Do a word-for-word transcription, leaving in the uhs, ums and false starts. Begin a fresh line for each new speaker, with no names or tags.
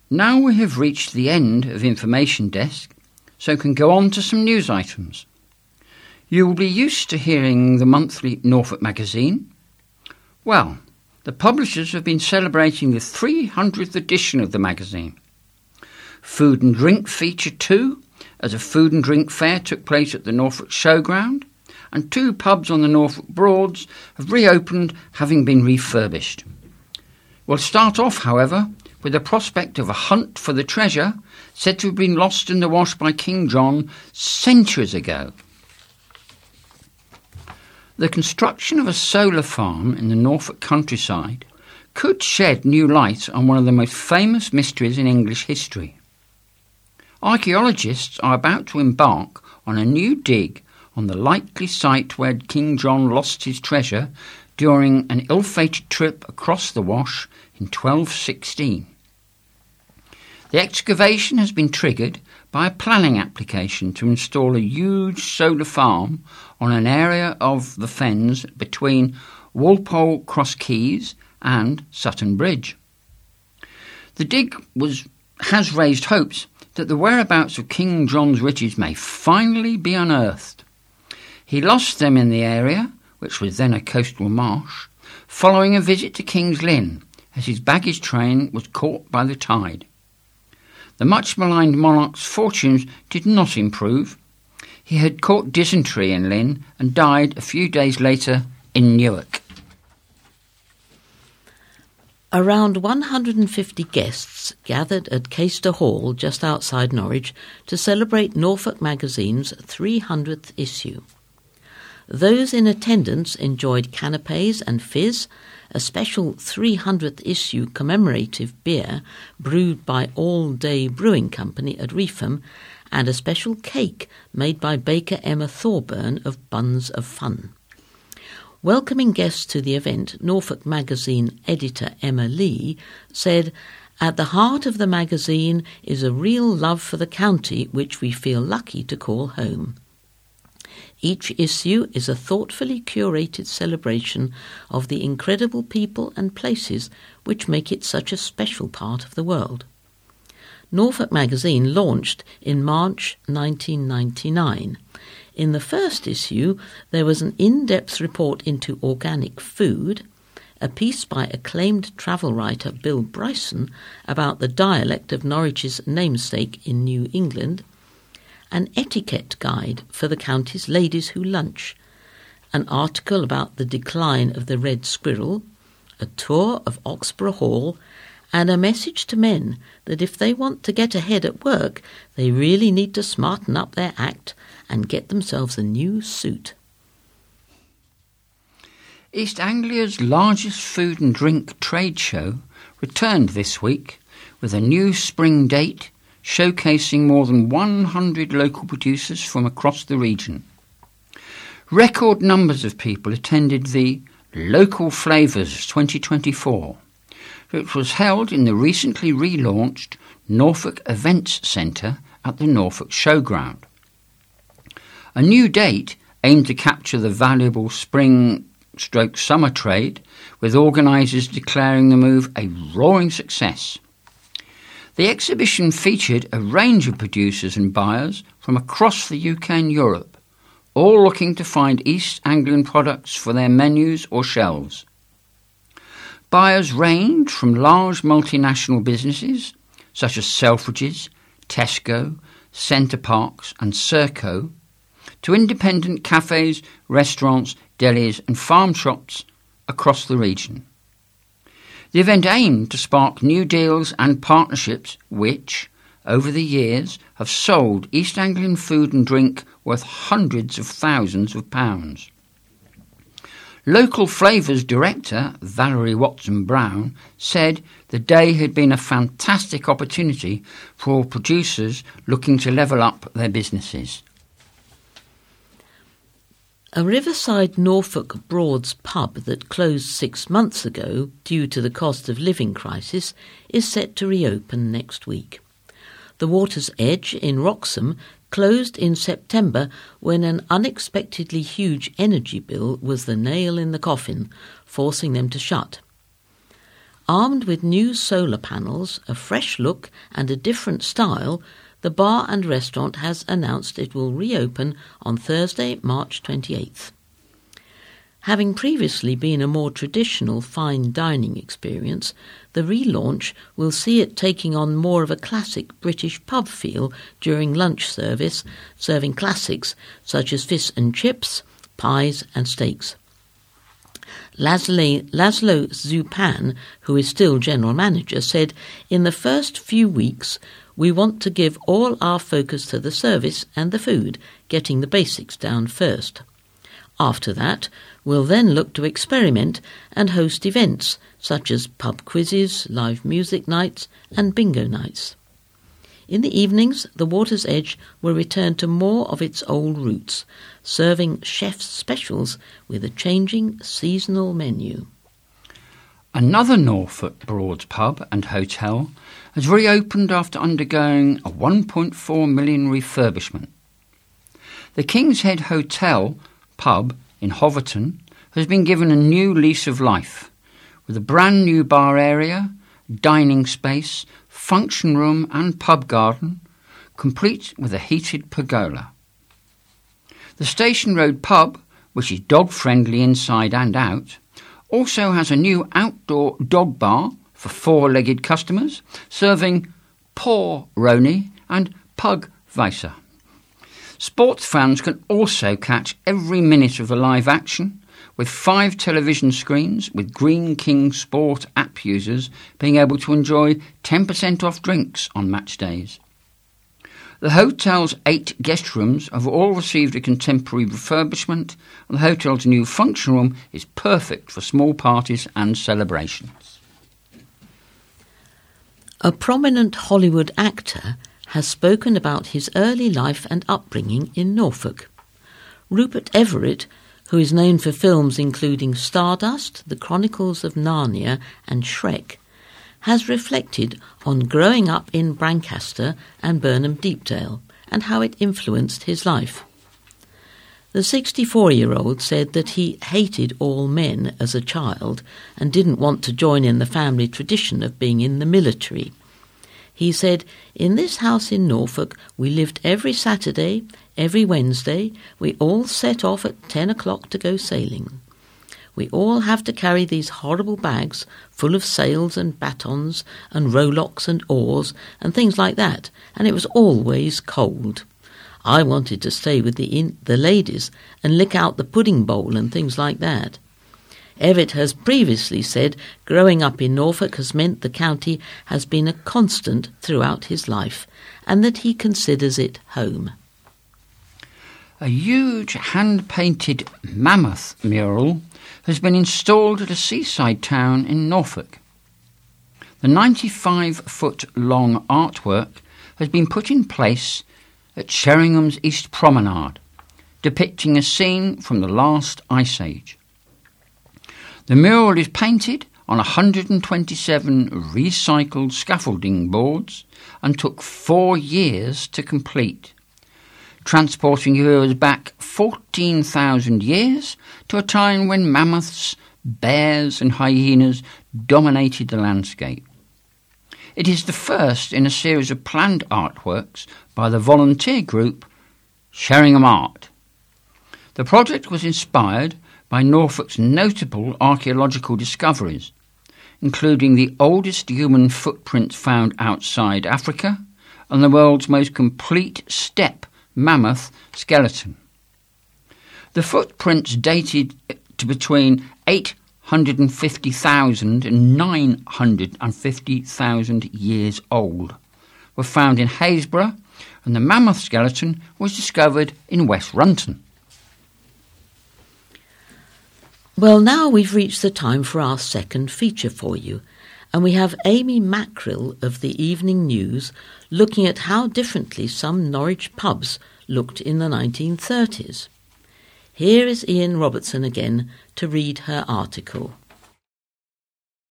Now we have reached the end of Information Desk, so can go on to some news items. You will be used to hearing the monthly Norfolk magazine. Well, the publishers have been celebrating the three hundredth edition of the magazine. Food and drink featured too, as a food and drink fair took place at the Norfolk Showground, and two pubs on the Norfolk Broads have reopened, having been refurbished. We'll start off, however, with the prospect of a hunt for the treasure said to have been lost in the Wash by King John centuries ago. The construction of a solar farm in the Norfolk countryside could shed new light on one of the most famous mysteries in English history. Archaeologists are about to embark on a new dig on the likely site where King John lost his treasure during an ill-fated trip across the Wash in twelve sixteen. The excavation has been triggered by a planning application to install a huge solar farm on an area of the fens between Walpole Cross Keys and Sutton Bridge. The dig was, has raised hopes that the whereabouts of King John's riches may finally be unearthed. He lost them in the area, which was then a coastal marsh, following a visit to King's Lynn, as his baggage train was caught by the tide. The much-maligned monarch's fortunes did not improve. He had caught dysentery in Lynn and died a few days later in Newark.
Around one hundred fifty guests gathered at Caister Hall just outside Norwich to celebrate Norfolk Magazine's three hundredth issue. Those in attendance enjoyed canapés and fizz, a special three hundredth issue commemorative beer brewed by All Day Brewing Company at Reefham, and a special cake made by baker Emma Thorburn of Buns of Fun. Welcoming guests to the event, Norfolk Magazine editor Emma Lee said, "At the heart of the magazine is a real love for the county which we feel lucky to call home. Each issue is a thoughtfully curated celebration of the incredible people and places which make it such a special part of the world." Norfolk Magazine launched in March nineteen ninety-nine. In the first issue, there was an in-depth report into organic food, a piece by acclaimed travel writer Bill Bryson about the dialect of Norwich's namesake in New England, an etiquette guide for the county's ladies who lunch, an article about the decline of the red squirrel, a tour of Oxborough Hall, and a message to men that if they want to get ahead at work, they really need to smarten up their act and get themselves a new suit.
East Anglia's largest food and drink trade show returned this week with a new spring date showcasing more than one hundred local producers from across the region. Record numbers of people attended the Local Flavours twenty twenty-four, which was held in the recently relaunched Norfolk Events Centre at the Norfolk Showground. A new date aimed to capture the valuable spring-stroke-summer trade, with organisers declaring the move a roaring success. The exhibition featured a range of producers and buyers from across the U K and Europe, all looking to find East Anglian products for their menus or shelves. Buyers range from large multinational businesses such as Selfridges, Tesco, Centre Parks and Serco, to independent cafes, restaurants, delis and farm shops across the region. The event aimed to spark new deals and partnerships which, over the years, have sold East Anglian food and drink worth hundreds of thousands of pounds. Local Flavours director Valerie Watson-Brown said the day had been a fantastic opportunity for producers looking to level up their businesses.
A Riverside Norfolk Broads pub that closed six months ago due to the cost of living crisis is set to reopen next week. The Water's Edge in Wroxham closed in September when an unexpectedly huge energy bill was the nail in the coffin, forcing them to shut. Armed with new solar panels, a fresh look and a different style, the bar and restaurant has announced it will reopen on Thursday, March twenty-eighth. Having previously been a more traditional fine dining experience, the relaunch will see it taking on more of a classic British pub feel during lunch service, serving classics such as fish and chips, pies and steaks. Laszlo, Laszlo Zupan, who is still general manager, said, "In the first few weeks, we want to give all our focus to the service and the food, getting the basics down first. After that, we'll then look to experiment and host events such as pub quizzes, live music nights and bingo nights. In the evenings, the Water's Edge will return to more of its old roots, serving chef's specials with a changing seasonal menu."
Another Norfolk Broads pub and hotel has reopened after undergoing a one point four million refurbishment. The King's Head Hotel pub in Hoverton has been given a new lease of life, with a brand new bar area, dining space, function room and pub garden, complete with a heated pergola. The Station Road pub, which is dog-friendly inside and out, also has a new outdoor dog bar for four-legged customers, serving paw roni and pug weisse. Sports fans can also catch every minute of the live action, with five television screens, with Green King Sport app users being able to enjoy ten percent off drinks on match days. The hotel's eight guest rooms have all received a contemporary refurbishment, and the hotel's new function room is perfect for small parties and celebrations.
A prominent Hollywood actor has spoken about his early life and upbringing in Norfolk. Rupert Everett, who is known for films including Stardust, The Chronicles of Narnia and Shrek, has reflected on growing up in Brancaster and Burnham Deepdale and how it influenced his life. The sixty-four-year-old said that he hated all men as a child and didn't want to join in the family tradition of being in the military. He said, "In this house in Norfolk, we lived every Saturday, every Wednesday. We all set off at ten o'clock to go sailing. We all have to carry these horrible bags full of sails and batons and rowlocks and oars and things like that, and it was always cold. I wanted to stay with the, in- the ladies and lick out the pudding bowl and things like that." Everett has previously said growing up in Norfolk has meant the county has been a constant throughout his life and that he considers it home.
A huge hand-painted mammoth mural has been installed at a seaside town in Norfolk. The ninety-five foot long artwork has been put in place at Sheringham's East Promenade, depicting a scene from the last ice age. The mural is painted on one hundred twenty-seven recycled scaffolding boards and took four years to complete, transporting viewers back fourteen thousand years to a time when mammoths, bears and hyenas dominated the landscape. It is the first in a series of planned artworks by the volunteer group Sheringham Art. The project was inspired by Norfolk's notable archaeological discoveries, including the oldest human footprint found outside Africa and the world's most complete steppe mammoth skeleton. The footprints dated to between eight hundred fifty thousand and nine hundred fifty thousand years old, were found in Haysborough, and the mammoth skeleton was discovered in West Runton.
Well, now we've reached the time for our second feature for you, and we have Amy Mackrell of the Evening News looking at how differently some Norwich pubs looked in the nineteen thirties. Here is Ian Robertson again to read her article.